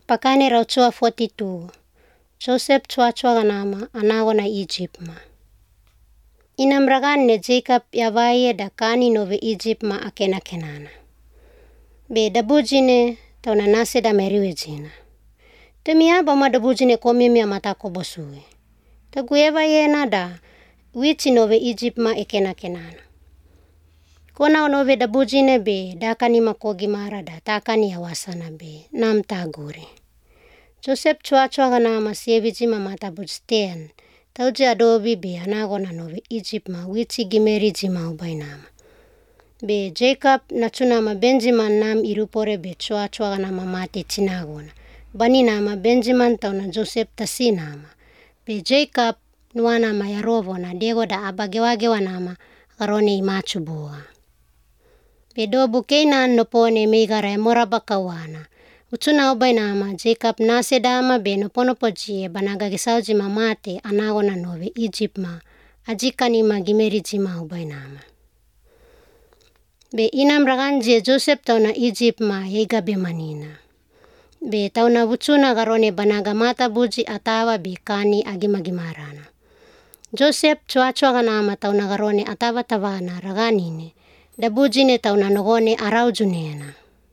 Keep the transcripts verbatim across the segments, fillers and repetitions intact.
Pakane rauchua forty-two. Joseph chua-chua ganama anago na Egypt ma. Inam ragane Jacob yawaye da kani nove Egypt ma akena kenana. Be dabujine tauna nase da meriwe jina. Temia bama dabujine komi mi amata kobosue. Tagueva yena da wichi nove Egypt ma ekena kenana. Kona nove dabujine be dakani makogi mara da takani yawasana be nam tagure. Joseph chua-chua ganama sieviji mamata bujten. Tauji adobi be anago na nove Egypt ma wichi gimeri jima ubainama. Be Jacob nachunama Benjamin nam irupore be chua-chua ganama mate chinagona. Bani nama Benjamin tauna Joseph tasinama. Be Jacob nuana ma yarovo na dego da abagewagewa nama garone imachu boa. Be dobu Canaan nopone meigara moraba kawana. Uchuna ubainama Jacob nase dama be noponopo jie banaga gisauji mamate anago na nove Egypt ma ajikani ma gimeri jima ubainama. Be inam raganje Joseph tauna Egypt ma yega be manina. Be tauna uchuna garone banaga mata buji atawa be kani agimagimarana. Joseph chua-chua ganama tauna garone atawa tawana raganine. Dabujine tauna nogone araujunena.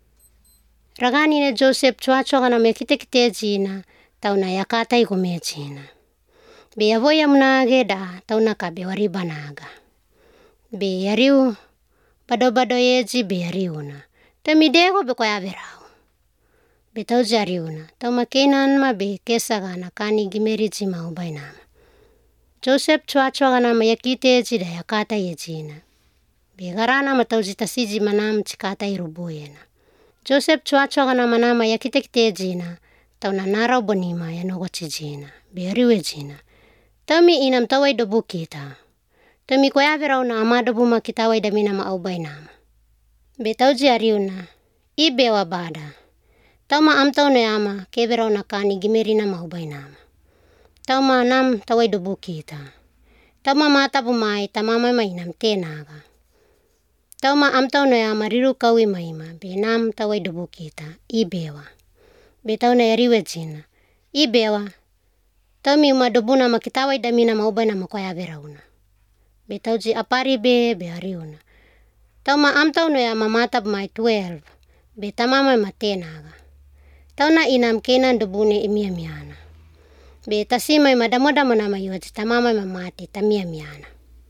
Raganine Joseph chua-chua ganama yakite-kite jina tauna yakata igome jina. Be yavoya munage da tauna kabe wari banaga. Be yariu bado-bado yeji be yariuna. Temidego be koya verau. Be tauji yariuna. Tauma Canaan ma be kesa gana kani gimeri jima ubainama. Joseph chua-chua ganama yakite jida yakata yejina. Be garana ma tauji tasiji manam chikata iruboyena. Joseph chua-chua ganama nama yakite-kite jina tauna narau bonima yanogochi jina. Be yariwe jina. Tami inam tawai dobu kita. Tami koya verau na amadabu ma kitawai damina ma ubainama. Be tauji yariuna. Ibe wa bada. Tauma amtau no yama keverau na kani gimeri na ma ubainama. Tauma nam tawai dobu kita. Tauma mata bumai tamama mainam tenaga. Tauma amtau no yama riru kawi maima be nam tawai dobu kita. Ibewa. Be tauna yariwe jina. Ibewa. Taumi uma dobu nama kitawai damina ma ubainama koya verauna. Be tauji apari be be ariuna. Tauma amtau no yama mata bumai twelve. Be tamama matenaga. Tauna inam Canaan dobune imia-miana. Be tasima madamo-damo nama yoji tamama mamate tamia-miana.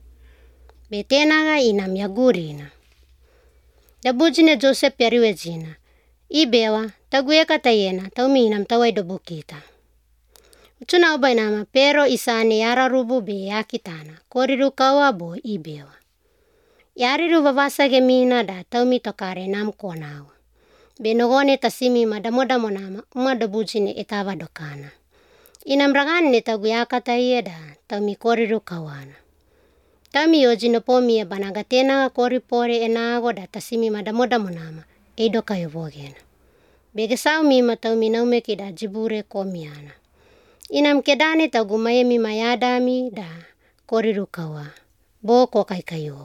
Be tenaga inam yagurina. Dabujine Joseph yariwe jina. Ibewa taguye katayena taumi inam tawai dobu kita. Uchuna ubainama pero isane yara rubu be yakitana. Koriru kawa bo ibewa. Yariru vavasa gemina da taumi tokare nam konawa. Be nogone tasimi madamo-damo nama uma dabujine etawa dokana. Inam ragane taguya kataye da taumi koriru kawana. Taumi yoji nopomi e banaga tena koripore enago da tasimi madamo-damo nama eidoka yovogena. Begesau mima taumi naumeki da jibure komiana. Inam kedane tagumaye mima yadami da koriru kawa. Bo kokai kayovo.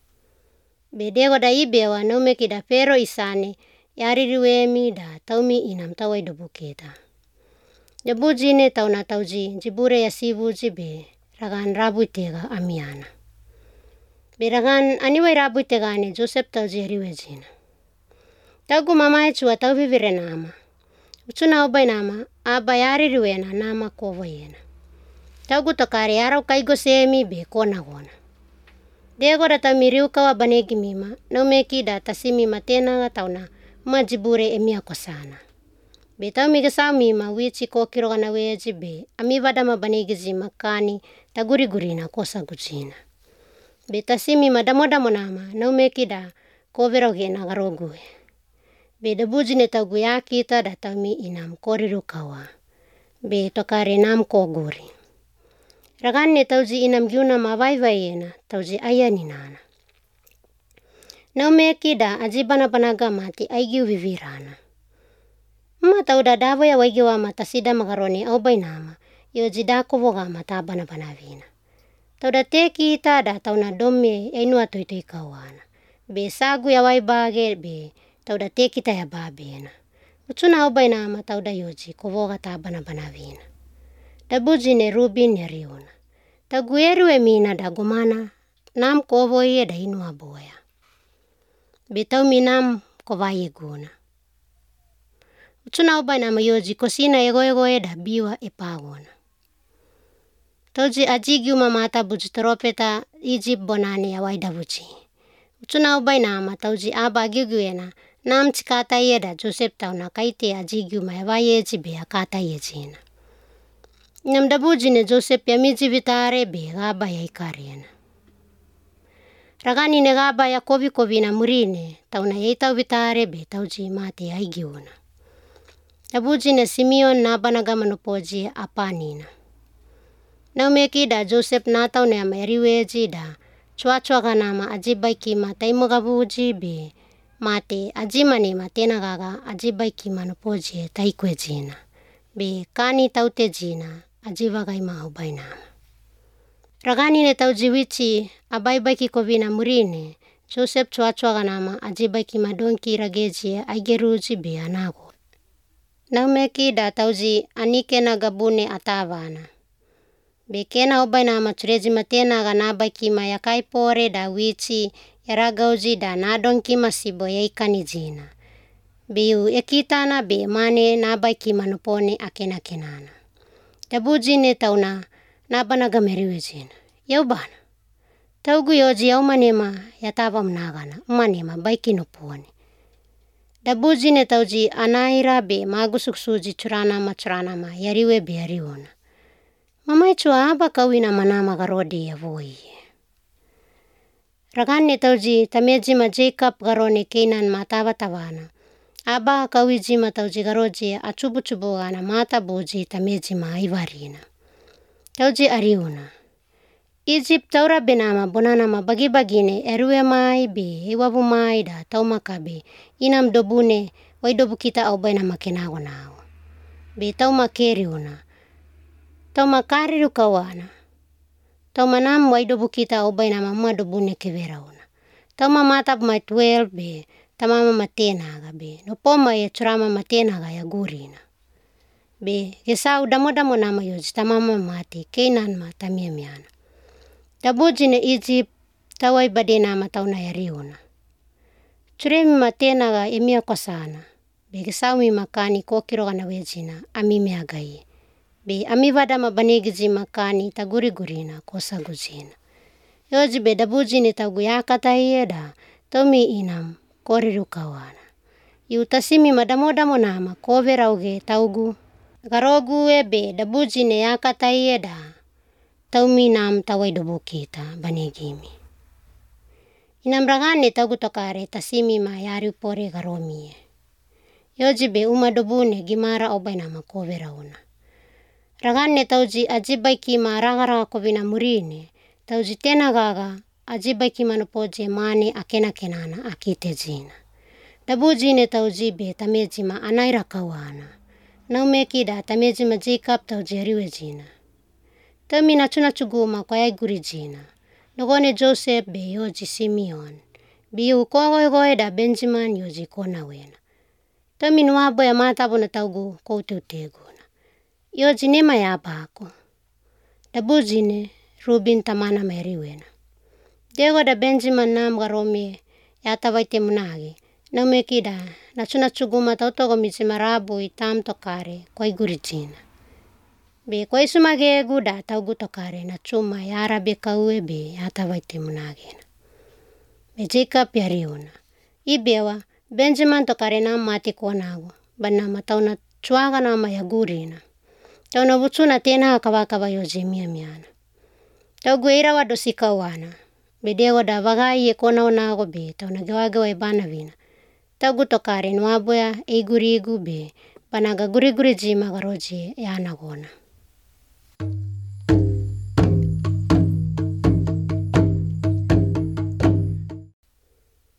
Bedego da ibewa naumeki da pero isane yaririwemi da taumi inam tawai dobu kita. Dabujine tauna tauji jibure yasibuji be ragan rabui tega amiana. Be ragan aniwai rabui tegane Joseph tauji yariwe jina. Tagu mamae chua tau vivire nama. Uchuna ubai nama aba yaririwena nama kovo yena. Tagu tokare yarau kaigo semi be kona gona. Dego da tamiriu kawa banegi mima naumeki da tasimi matena tauna majibure emia kosana. Be taumi gesau mima wichi kokiro gana weji be amivada ma banegi jima kani taguri-gurina kosa gujina. Be tasimi madamo-damo nama naumeki da kovero gena garogue. Be dabujine tagu yakita da taumi inam koriru kawa. Be tokare nam koguri. Ragane tauji inam giuna mawai-waiena tauji ayaninana. Naumeki da ajibana banaga mati aigiu vivirana. Ma tau da davo ya waigiwa mata sida magarone au bainama. Yoji da kovoga mata bana banavina. Tau da teki ita da tau na dome ainua toitoi kawana. Be sagu ya waibage be tau da teki ta ya babena. Uchuna ubai nama tauda yoji kovoga ta bana bana vina. Dabuji ne Rubin ya riuna. Tagu erue mina da gomana nam kovo ie da inu aboya. Betau minam kovaye guna. Uchuna ubai nama yoji kosina ego ego e da biwa e pagona. Tauji ajigiu mamata buji toropeta Egypt bonane ya waida buji. Uchuna ubai nama tauji aba agigiu ena nam chikata ie da Joseph tau na kaite ajigiu ma ya wayeji be akata ie jina. Nam dabuji ne Joseph ya miji vitare be gaba ya ikariena. Ragani ne gaba ya kovi kovi na murine tau na yeitau vitare be tauji mate ya igiuna. Dabuji ne Simeon na banaga manupoji apanina. Na umeki da Joseph na tau ne ama yariweji da chua chua ganama ajibaiki ma taimogabuji be mate ajimane matena gaga ajibaiki manupoji taikwe jina. Be kani taute jina ajivagai ma ubai nama. Ragani ne tau jiwichi abaibaiki kovina murine Joseph chua chua ganama ajibaiki madonki rageji aigeruji be anago. Na umeki da tauji anike na gabune atavana. Be kena ubai nama chureji matena gana baiki ma yakai pore da wichi yaragauji da nadonki masibo ya ikani jina. Biu ekitana be mane na baiki manupone akena kenana. Dabuji ne tauna na banaga meriwe jina. Yau bana. Taugu yoji ya umanema yatava mnagana. Umanema baiki nupone. Dabuji ne tauji anaira be magusuksuji churana ma churana ma yariwe be yariuna. Mamai chua aba kawina manama garodi ya voi. Ragani tauji tameji ma Jacob garone Canaan matava tavana. Aba kawiji ma tauji garoji achubu chubu gana mata buji tameji ma ivarina. Tauji ariuna. Egypt taura benama bonana ma bagi bagine erue mai be iwabu mai da taumakabe inam dobune waidobu kita au baina makenago nao. Be tauma keriuna. Tauma kariru kawana. Tauma nam waidobu kita au baina mama dobune keverauna. Tauma matab ma twelve be tamama matenaga be no poma ya churama matenaga ya gurina. Be gesau damo damo nama yoji tamama mate Canaan ma tamiamiana. Dabuji ne Egypt tawai badena ma tauna ya riuna. Churemi matenaga emia kosana. Be gesau mi makani kokiro gana wejina amime agai. Be amivada ma banegiji makani taguri gurina kosa gujina. Yoji be dabuji ne tagu yakata ieda tomi inam koriru kawana. Yu tasimi madamo damo nama kovera uge taugu. Garogu ebe dabuji ne yakata ieda taumi nam tawai dobu kita banegimi. Inam ragane tagu tokare tasimi ma yari pore garomie. Yoji be uma dobu ne gimara obai nama kovera una. Ragane tauji ajibaiki ma ragaraga kovina murine tauji tena gaga ajibaiki manupoje mane akena kenana akite jina. Dabuji ne tauji be tameji ma anaira kawana. Na umeki da tameji ma Jacob tauji ariwe jina. Tami na chuna chuguma kwa yaiguri jina. Nogone Joseph be yoji Simeon. Biu kogoe goe da Benjamin yoji kona wena. Tami nuabo ya matabu na taugu koute uteguna. Yoji nema ya abako. Dabuji ne Rubin tamana meriwena. Dego da Benjamin nam garomie yatawaite munagi. Na umeki da na chuna chuguma tautogo mizimarabu itam tokare kwa iguri jina. Be kwa isumagegu da taugu tokare na chuma yara beka ue be yatawaite munagina. Be Jacob yariuna. Ibewa Benjamin tokare nam mati konago. Bana matauna chuaga nama ya gurina. Tauna wutsuna tena kawakawa yoji mia miana. Taugu eira wado sikawana. Bedego da wagai ye kona onago be tauna gewagewa e bana vina. Taugu tokare nuaboya e guri gu be banaga guri guri jima garoji ya anagona.